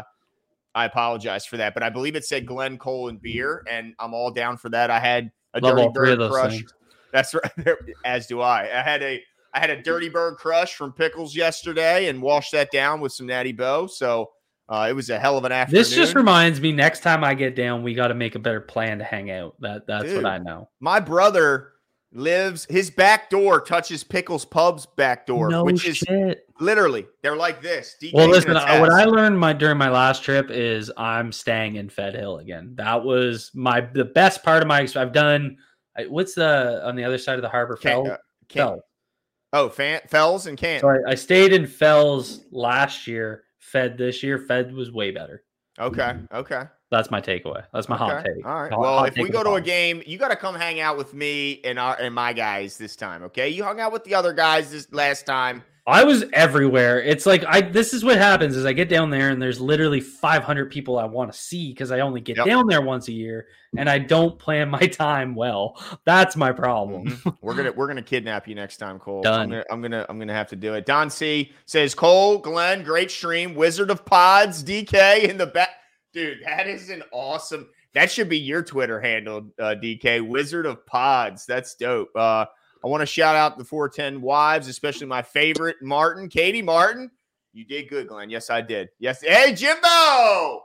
I apologize for that. But I believe it said Glenn Cole and beer, and I'm all down for that. I had a Love Dirty Bird crush. Things. That's right. As do I. I had a. I had a Dirty Bird crush from Pickles yesterday and washed that down with some Natty Boh. So uh, it was a hell of an afternoon. This just reminds me, next time I get down, we got to make a better plan to hang out. That That's Dude, what I know. My brother lives, his back door touches Pickles Pub's back door, no which is shit. Literally, they're like this. D K well, listen, uh, what I learned my during my last trip is I'm staying in Fed Hill again. That was my the best part of my, I've done, what's the, on the other side of the harbor? Fell? Uh, Fell. Oh, Fan, Fells and Canton. So I, I stayed in Fells last year. Fed this year. Fed was way better. Okay. Okay. That's my takeaway. That's my okay. hot take. All right. Hot, well, hot if we go to a game, you got to come hang out with me and our and my guys this time. Okay. You hung out with the other guys this last time. I was everywhere. It's like I. This is what happens: is I get down there and there's literally five hundred people I want to see because I only get yep. down there once a year, and I don't plan my time well. That's my problem. Mm-hmm. We're gonna we're gonna kidnap you next time, Cole. Done. I'm gonna I'm gonna I'm gonna have to do it. Don C says Cole, Glenn, great stream. Wizard of Pods, D K in the back. Dude, that is an awesome. That should be your Twitter handle, uh, D K. Wizard of Pods. That's dope. Uh, I want to shout out the four ten wives, especially my favorite, Martin. Katie Martin, you did good, Glenn. Yes, I did. Yes. Hey, Jimbo. Oh,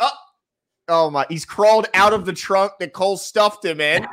oh my. He's crawled out of the trunk that Cole stuffed him in.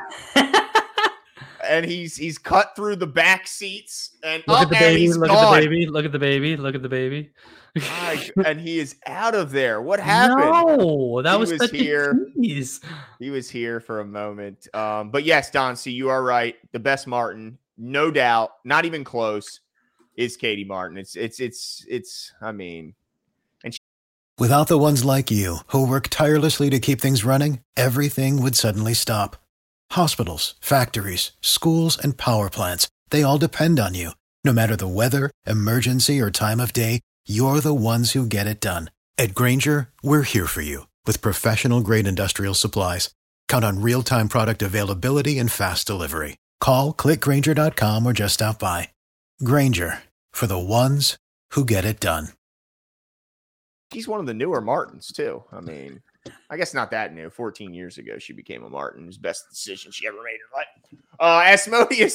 And he's he's cut through the back seats. And look oh, at the baby. Look gone. at the baby. Look at the baby. Look at the baby. And he is out of there. What happened? No, that he was, was such here. A tease. He was here for a moment. Um, but yes, Don C, you are right. The best Martin, no doubt, not even close, is Katie Martin. It's it's it's it's. I mean, and she- without the ones like you who work tirelessly to keep things running, everything would suddenly stop. Hospitals, factories, schools, and power plants—they all depend on you. No matter the weather, emergency, or time of day, you're the ones who get it done. At Grainger, we're here for you with professional-grade industrial supplies. Count on real-time product availability and fast delivery. Call, click Grainger dot com, or just stop by. Grainger, for the ones who get it done. He's one of the newer Martins, too. I mean, I guess not that new. fourteen years ago, she became a Martin. It was the best decision she ever made in her life. Uh, Asmodeus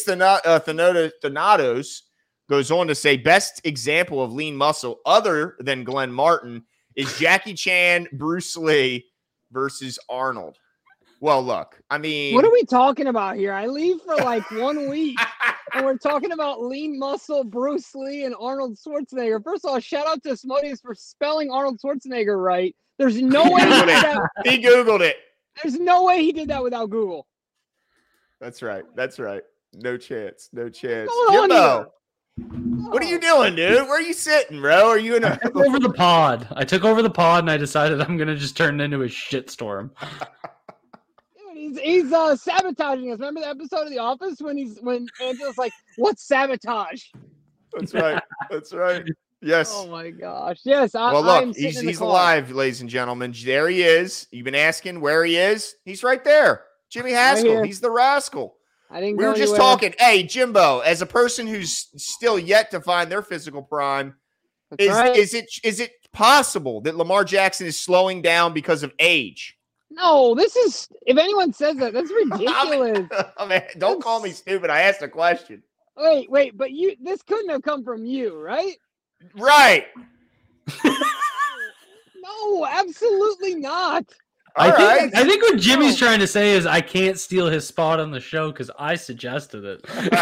Thanatos goes on to say, best example of lean muscle other than Glenn Martin is Jackie Chan, Bruce Lee versus Arnold. Well, look, I mean. What are we talking about here? I leave for like one week and we're talking about lean muscle, Bruce Lee, and Arnold Schwarzenegger. First of all, shout out to Asmodeus for spelling Arnold Schwarzenegger right. There's no way he did that. He Googled it. There's no way he did that without Google. That's right. That's right. No chance. No chance. Jimbo. What are you doing, dude? Where are you sitting, bro? Are you in a- I took over the pod? I took over the pod and I decided I'm gonna just turn it into a shitstorm. Dude, he's he's uh, sabotaging us. Remember the episode of The Office when he's when Angela's like, "What's sabotage?" That's right. That's right. Yes. Oh my gosh. Yes. I, well, look, I'm he's he's alive, ladies and gentlemen. There he is. You've been asking where he is. He's right there. Jimmy Haskell. Right he's the rascal. I didn't we go were just anywhere. talking. Hey, Jimbo, as a person who's still yet to find their physical prime, That's is right. is it is it possible that Lamar Jackson is slowing down because of age? No, this is. If anyone says that, that's ridiculous. I mean, I mean, don't call me stupid. I asked a question. Wait, wait, but you. This couldn't have come from you, right? Right. No, absolutely not. I All think right. I think what Jimmy's trying to say is I can't steal his spot on the show because I suggested it.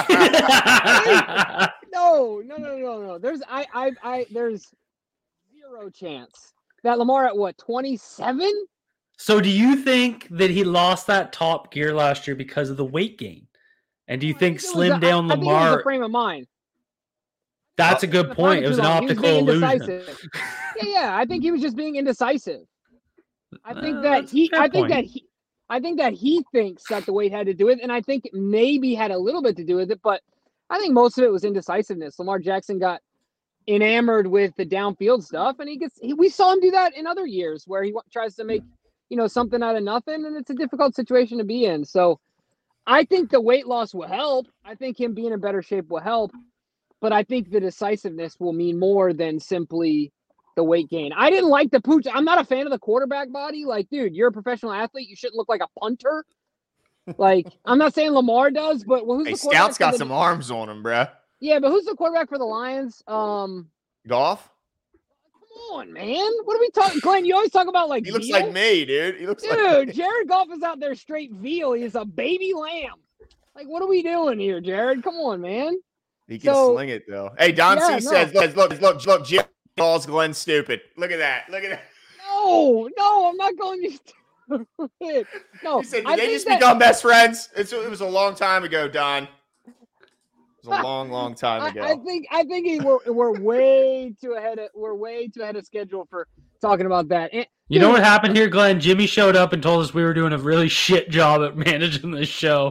No, no, no, no, no. There's I, I, I. There's zero chance that Lamar at what twenty-seven. So do you think that he lost that top gear last year because of the weight gain? And do you I think it was slim a- down I, I think it was Lamar? a frame of mind. That's a good The point. pocket It was too an long. He was optical being illusion. indecisive. Yeah, yeah. I think he was just being indecisive. I think Uh, that that's a he. fair I think point. that he. I think that he thinks that the weight had to do with it, and I think maybe had a little bit to do with it, but I think most of it was indecisiveness. Lamar Jackson got enamored with the downfield stuff, and he gets. He, we saw him do that in other years where he wa- tries to make, you know, something out of nothing, and it's a difficult situation to be in. So, I think the weight loss will help. I think him being in better shape will help, but I think the decisiveness will mean more than simply the weight gain. I didn't like the pooch. I'm not a fan of the quarterback body. Like, dude, you're a professional athlete. You shouldn't look like a punter. Like, I'm not saying Lamar does, but well, who's Hey, the quarterback? Scout's got for the, some arms on him, bruh. Yeah, but who's the quarterback for the Lions? Um, Golf? come on, man. What are we talking? Glenn, you always talk about like He looks veal? like me, dude. He looks Dude, like me. Jared Goff is out there straight veal. He's a baby lamb. Like, what are we doing here, Jared? Come on, man. He can So- sling it, though. Hey, Don Yeah, C no. says, look, look, look, look, Jim calls Glenn stupid. Look at that. Look at that. No, no, I'm not calling you stupid. No, He said, did I they think just that- become best friends? It's, it was a long time ago, Don. It was a long, long time I, ago. I think I think he- we're we're way too ahead of we're way too ahead of schedule for talking about that. And, You know dude, what happened here, Glenn? Jimmy showed up and told us we were doing a really shit job at managing this show.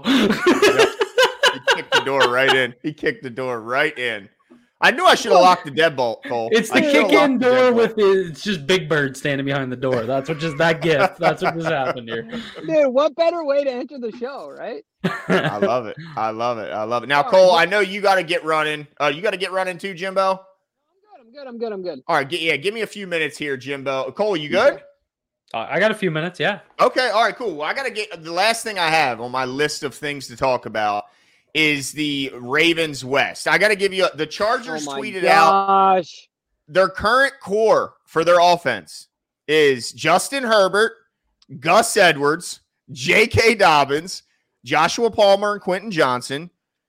He kicked the door right in. He kicked the door right in. I knew I should have locked the deadbolt, Cole. It's I the should've kick-in locked the door deadbolt. with the, it's just Big Bird standing behind the door. That's what just that gift. That's what just happened here. Dude, what better way to enter the show, right? I love it. I love it. I love it. Now, All right, Cole, well- I know you got to get running. Uh, you got to get running too, Jimbo. I'm good. I'm good. I'm good. All right, get, yeah, give me a few minutes here, Jimbo. Cole, you good? Uh, I got a few minutes, yeah. Okay, all right, cool. Well, I got to get the last thing I have on my list of things to talk about is the Ravens West. I got to give you the Chargers Oh my tweeted out gosh. their current core for their offense is Justin Herbert, Gus Edwards, J K. Dobbins, Joshua Palmer, and Quentin Johnson,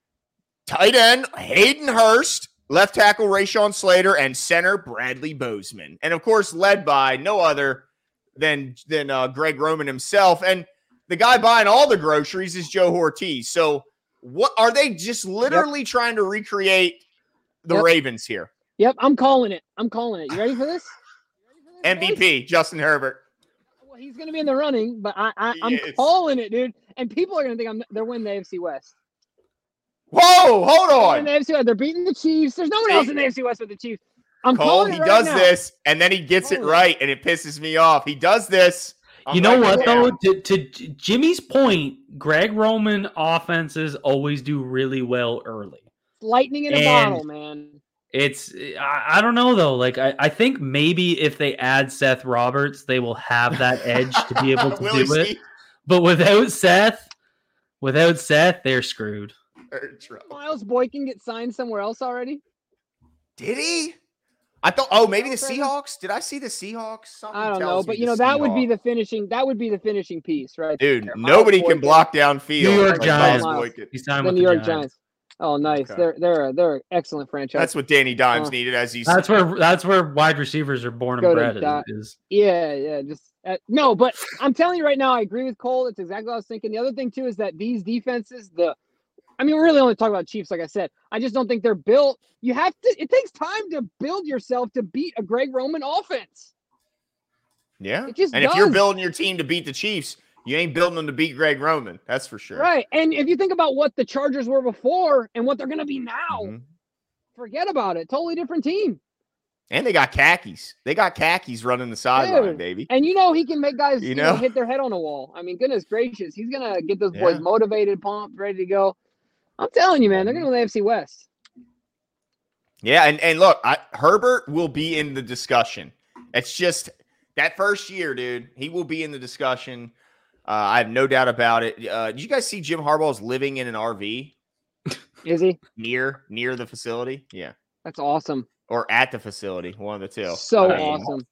tight end Hayden Hurst, left tackle Rashawn Slater, and center Bradley Bozeman. And, of course, led by no other than, than uh, Greg Roman himself. And the guy buying all the groceries is Joe Ortiz. So what are they just literally yep. trying to recreate the yep. Ravens here? Yep, I'm calling it. I'm calling it. You ready for this? Ready for this M V P, boys? Justin Herbert. Well, he's going to be in the running, but I, I, I'm yes. calling it, dude. And people are going to think I'm they're winning the A F C West. Whoa, hold on. They're, the A F C West. They're beating the Chiefs. There's no one else in the A F C West but the Chiefs. I'm Cole, calling he it right does now. this, and then he gets it right, and it pisses me off. He does this. I'm you know what, though? To, to Jimmy's point, Greg Roman offenses always do really well early. Lightning in a and bottle, man. It's, I, I don't know, though. Like, I, I think maybe if they add Seth Roberts, they will have that edge to be able to do it. See? But without Seth, without Seth, they're screwed. Miles Boykin get signed somewhere else already? Did he? I thought, oh, maybe the Seahawks. Did I see the Seahawks? Something I don't know, but you know Seahawks. that would be the finishing. That would be the finishing piece, right? Dude, there. nobody Miles can Boykin. block downfield. New York like Giants. He's the New York Giants. Giants. Oh, nice. Okay. They're they're they're an excellent franchise. That's what Danny Dimes uh, needed, as you said. That's where that's where wide receivers are born and bred. Is, is yeah, yeah. Just uh, no, but I'm telling you right now, I agree with Cole. It's exactly what I was thinking. The other thing too is that these defenses, the I mean, we're really only talking about Chiefs, like I said. I just don't think they're built. You have to. It takes time to build yourself to beat a Greg Roman offense. Yeah, it just and does. if you're building your team to beat the Chiefs, you ain't building them to beat Greg Roman. That's for sure. Right, and if you think about what the Chargers were before and what they're going to be now, mm-hmm. forget about it. Totally different team. And they got khakis. They got khakis running the sideline, baby. And you know he can make guys you you know? know, hit their head on a wall. I mean, goodness gracious, he's going to get those boys yeah. motivated, pumped, ready to go. I'm telling you, man, they're going to win the A F C West. Yeah, and, and look, I, Herbert will be in the discussion. It's just that first year, dude, he will be in the discussion. Uh, I have no doubt about it. Uh, did you guys see Jim Harbaugh's living in an R V? Is he? Near near the facility? Yeah. That's awesome. Or at the facility, one of the two. So I awesome.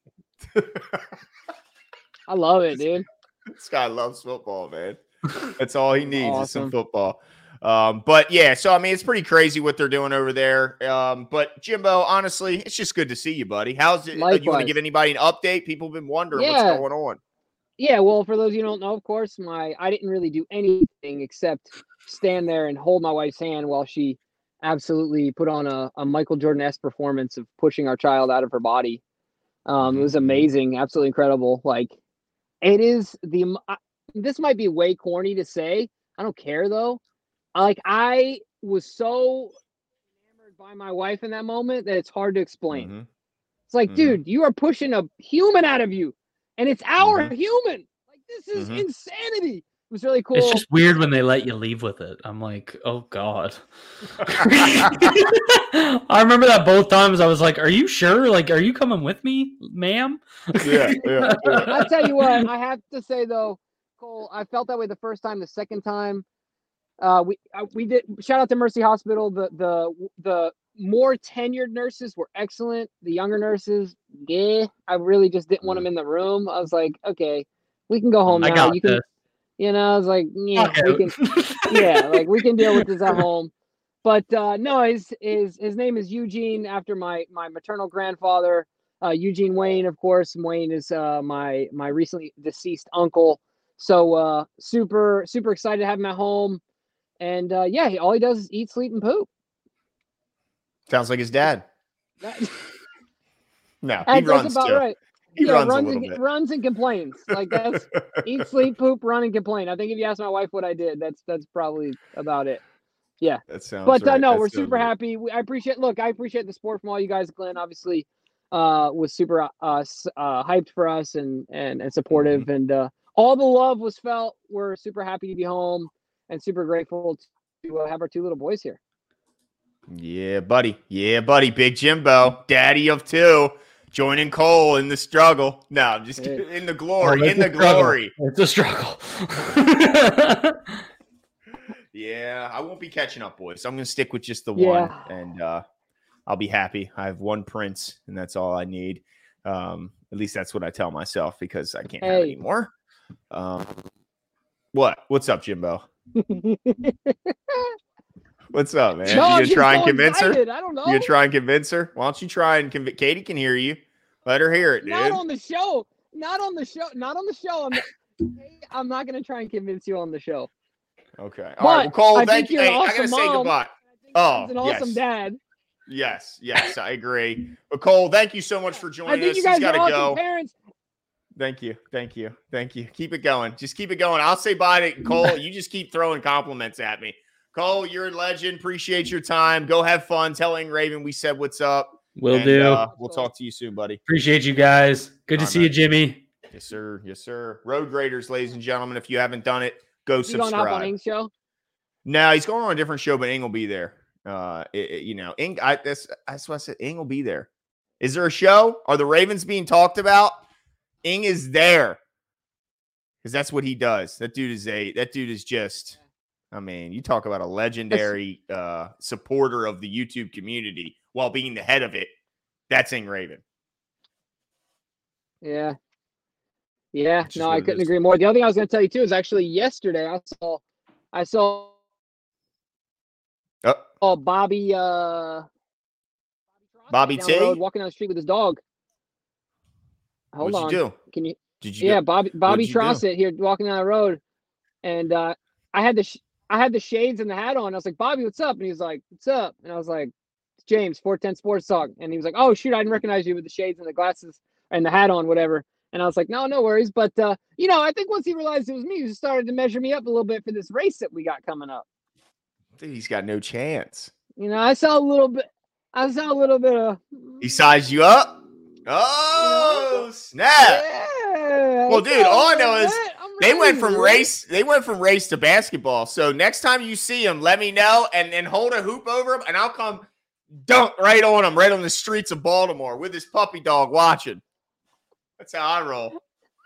I love it, dude. This guy loves football, man. That's all he needs awesome. is some football. Um, but yeah, so I mean, it's pretty crazy what they're doing over there. Um, but Jimbo, honestly, it's just good to see you, buddy. How's it? Uh, you want to give anybody an update? People have been wondering yeah. what's going on. Yeah, well, for those of you who don't know, of course, my I didn't really do anything except stand there and hold my wife's hand while she absolutely put on a, a Michael Jordan-esque performance of pushing our child out of her body. Um, Mhm. It was amazing, absolutely incredible. Like, it is the I- this might be way corny to say. I don't care though. Like, I was so enamored by my wife in that moment that it's hard to explain. Mhm. It's like, Mhm. dude, you are pushing a human out of you, and it's our Mhm. human. Like, this is Mhm. insanity. It was really cool. It's just weird when they let you leave with it. I'm like, oh god. I remember that both times. I was like, "Are you sure? Like, are you coming with me, ma'am?" Yeah, yeah, yeah. I tell you what, I have to say though, Cole, I felt that way the first time. The second time, uh, we uh, we did. Shout out to Mercy Hospital. The the the more tenured nurses were excellent. The younger nurses, yeah, I really just didn't want them in the room. I was like, okay, we can go home I now. got You can, this. you know, I was like, yeah, Fuck we out. can, yeah, like we can deal with this at home. But uh, no, his his his name is Eugene, after my my maternal grandfather, uh, Eugene Wayne, of course. Wayne is uh, my my recently deceased uncle. So uh, super super excited to have him at home. And uh, yeah, he, all he does is eat, sleep, and poop. Sounds like his dad. That, No, he that's runs about too. right. He yeah, runs, runs a little and bit. runs and complains. Like, that's eat, sleep, poop, run, and complain. I think if you ask my wife what I did, that's that's probably about it. Yeah. That sounds But uh, right. no, That we're sounds super right. happy. We, I appreciate. Look, I appreciate the support from all you guys. Glenn obviously uh, was super uh, s- uh, hyped for us and and and supportive, Mm-hmm. and uh, all the love was felt. We're super happy to be home and super grateful to uh, have our two little boys here. Yeah, buddy. Yeah, buddy. Big Jimbo, daddy of two, joining Cole in the struggle. No, I'm just Hey. kidding. In the Oh, glory. it's in a the struggle. glory. It's a struggle. Yeah, I won't be catching up, boys. I'm going to stick with just the Yeah. one, and uh, I'll be happy. I have one prince, and that's all I need. Um, at least that's what I tell myself, because I can't have Hey. any more. Um, what? What's up, Jimbo? What's up, man? No, you I'm gonna just try so and convince excited. her? I don't know. You gonna try and convince her? Why don't you try and convince? Katie can hear you. Let her hear it, dude. Not on the show. Not on the show. Not on the show. I'm not, I'm not gonna try and convince you on the show. Okay. All But right. Well, Cole, I thank think you. you're Hey, an I gotta awesome say mom. goodbye. I think Oh, Glenn's an awesome yes. dad. Yes, yes, I agree. But Cole, thank you so much for I joining think us. you guys He's got are to awesome go. parents. Thank you, thank you, thank you. Keep it going. Just keep it going. I'll say bye to Cole. You just keep throwing compliments at me. Cole, you're a legend. Appreciate your time. Go have fun. Telling Raven we said what's up. Will and, do. Uh, we'll talk to you soon, buddy. Appreciate you guys. Good to All right, see man. you, Jimmy. Yes, sir. Yes, sir. Road Graders, ladies and gentlemen. If you haven't done it, go You going up on subscribe. Ing's show? No, he's going on a different show, but Ing will be there. Uh, it, it- you know, Ing. I that's that's what I said. Ing will be there. Is there a show? Are the Ravens being talked about? Ing is there because that's what he does. That dude is a. That dude is just. I mean, you talk about a legendary uh, supporter of the YouTube community while being the head of it. That's Ing Raven. Yeah. Yeah. Which is No, what I it couldn't is. agree more. The other thing I was going to tell you too is actually yesterday I saw, I saw, Oh, oh, Bobby, uh, Bobby down the road T. walking down the street with his dog. Hold What'd on. you do? Can you? Did you? Yeah, go- Bobby Bobby you do? Trossett here walking down the road, and uh, I had the sh- I had the shades and the hat on. I was like, Bobby, what's up? And he was like, what's up? And I was like, it's James, four ten Sports Talk. And he was like, oh shoot, I didn't recognize you with the shades and the glasses and the hat on, whatever. And I was like, no, no worries. But uh, you know, I think once he realized it was me, he just started to measure me up a little bit for this race that we got coming up. Dude, he's got no chance. You know, I saw a little bit. I saw a little bit of. He sized you up. Oh snap! Yeah. Well, dude, all I know is I'm They went ready, from man. race. They went from race to basketball. So next time you see him, let me know and and hold a hoop over him, and I'll come dunk right on him, right on the streets of Baltimore with his puppy dog watching. That's how I roll.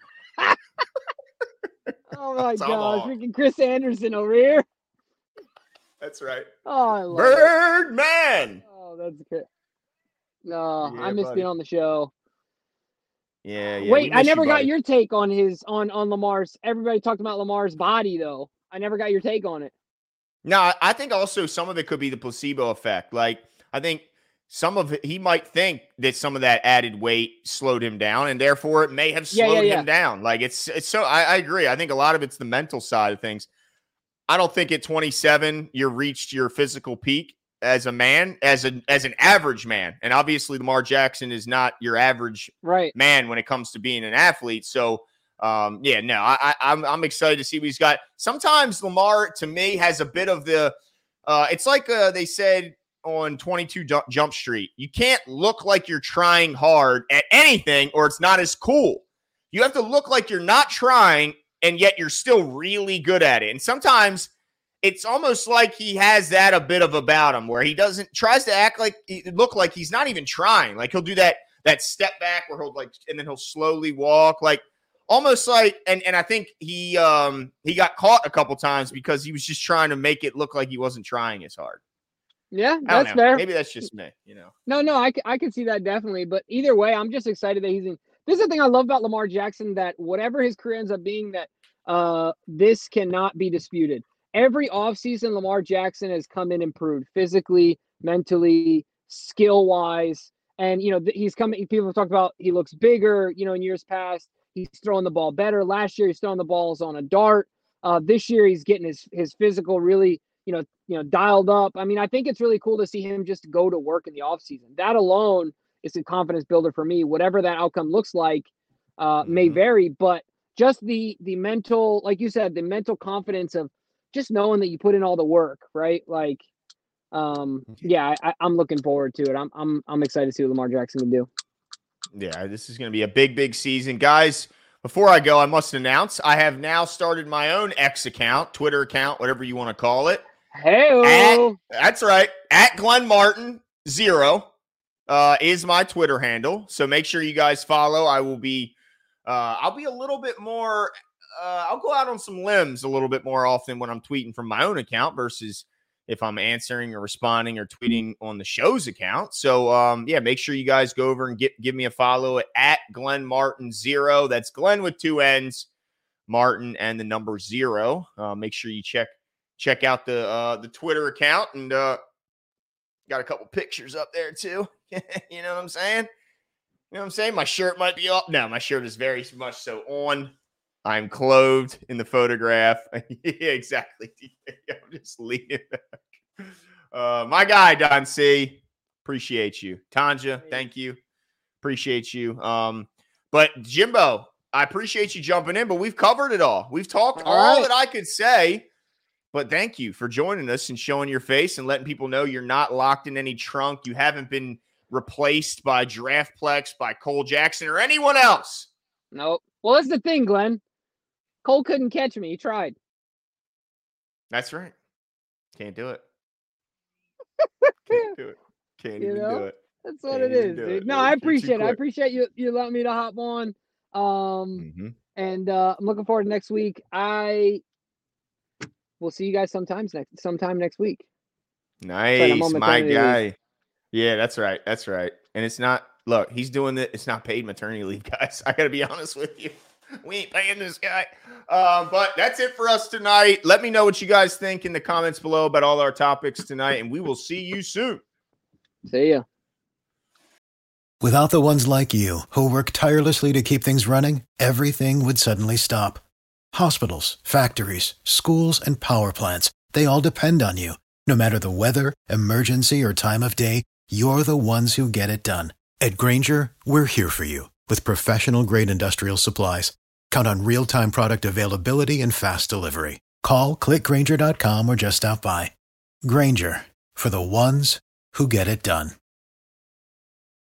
Oh my That's all gosh, on. freaking Chris Anderson over here. That's right. Oh, I love it. Birdman. Oh, that's good. No, Yeah, I miss buddy. being on the show. Yeah, yeah. Wait, we I miss never you, got buddy. your take on his on on Lamar's. Everybody talked about Lamar's body though. I never got your take on it. No, I- I think also some of it could be the placebo effect. Like, I think some of it, he might think that some of that added weight slowed him down, and therefore it may have Yeah, slowed yeah, him down. Like, it's it's so I, I agree. I think a lot of it's the mental side of things. I don't think at twenty-seven you reached your physical peak as a man, as an as an average man. And obviously Lamar Jackson is not your average right. man when it comes to being an athlete. So um, yeah, no, I, I I'm I'm excited to see what he's got. Sometimes Lamar to me has a bit of the uh, it's like uh, they said on twenty-two Jump Street. You can't look like you're trying hard at anything or it's not as cool. You have to look like you're not trying and yet you're still really good at it. And sometimes it's almost like he has that a bit of about him where he doesn't tries to act like look like he's not even trying. Like he'll do that that step back where he'll like and then he'll slowly walk like almost like and and I think he um he got caught a couple times because he was just trying to make it look like he wasn't trying as hard. Yeah, that's fair. Maybe that's just me, you know. No, no, I, I can see that definitely. But either way, I'm just excited that he's in. This is the thing I love about Lamar Jackson, that whatever his career ends up being, that uh, this cannot be disputed. Every offseason, Lamar Jackson has come in improved physically, mentally, skill-wise. And, you know, he's coming. People have talked about he looks bigger, you know, in years past. He's throwing the ball better. Last year, he's throwing the balls on a dart. Uh, this year, he's getting his his physical really, you know, you know, dialed up. I mean, I think it's really cool to see him just go to work in the offseason. That alone is a confidence builder for me. Whatever that outcome looks like uh, mm-hmm. may vary, but just the the mental, like you said, the mental confidence of just knowing that you put in all the work, right? Like, um, yeah, I, I'm looking forward to it. I'm I'm I'm excited to see what Lamar Jackson can do. Yeah, this is going to be a big, big season, guys. Before I go, I must announce I have now started my own X account, Twitter account, whatever you want to call it. Hey, that's right. At Glenn Martin zero uh, is my Twitter handle. So make sure you guys follow. I will be, uh, I'll be a little bit more. Uh, I'll go out on some limbs a little bit more often when I'm tweeting from my own account versus if I'm answering or responding or tweeting on the show's account. So um, yeah, make sure you guys go over and get give me a follow at Glenn Martin zero. That's Glenn with two N's, Martin and the number zero. Uh, make sure you check. Check out the uh, the Twitter account and uh, got a couple pictures up there too. You know what I'm saying? You know what I'm saying? My shirt might be off. No, my shirt is very much so on. I'm clothed in the photograph. Yeah, exactly. I'm just leaning back. Uh, my guy, Don C. Appreciate you. Tanja, thank you. Appreciate you. Um, but Jimbo, I appreciate you jumping in, but we've covered it all. We've talked all, all right. that I could say. But thank you for joining us and showing your face and letting people know you're not locked in any trunk. You haven't been replaced by Draftplex, by Cole Jackson, or anyone else. Nope. Well, that's the thing, Glenn. Cole couldn't catch me. He tried. That's right. Can't do it. Can't do it. Can't you even know? do it. That's what Can't it is, dude. It. No, I appreciate it. I appreciate you you letting me to hop on. Um, mm-hmm. And uh, I'm looking forward to next week. I... We'll see you guys sometimes next sometime next week. Nice, my guy. Leave. Yeah, that's right. That's right. And it's not look, he's doing it. It's not paid maternity leave, guys. I gotta be honest with you. We ain't paying this guy. Um, but that's it for us tonight. Let me know what you guys think in the comments below about all our topics tonight, and we will see you soon. See ya. Without the ones like you who work tirelessly to keep things running, everything would suddenly stop. Hospitals, factories, schools, and power plants, they all depend on you. No matter the weather, emergency, or time of day, you're the ones who get it done. At Grainger, we're here for you with professional-grade industrial supplies. Count on real-time product availability and fast delivery. Call, click Grainger dot com, or just stop by. Grainger, for the ones who get it done.